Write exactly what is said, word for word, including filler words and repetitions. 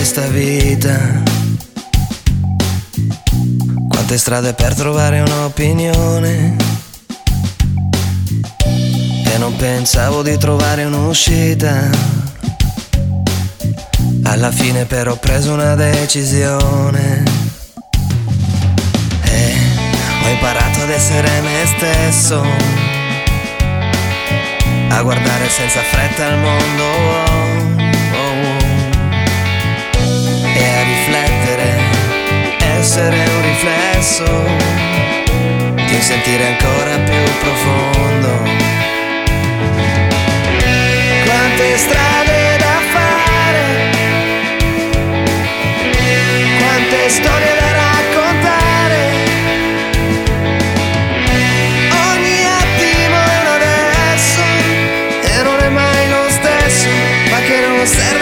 questa vita. Quante strade per trovare un'opinione, e non pensavo di trovare un'uscita. Alla fine però ho preso una decisione e ho imparato ad essere me stesso, a guardare senza fretta il mondo, oh, oh, oh, e a riflettere, essere un riflesso di un sentire ancora più profondo. Quante strade da fare, quante storie da raccontare, ogni attimo è un adesso e non è mai lo stesso, ma che non serve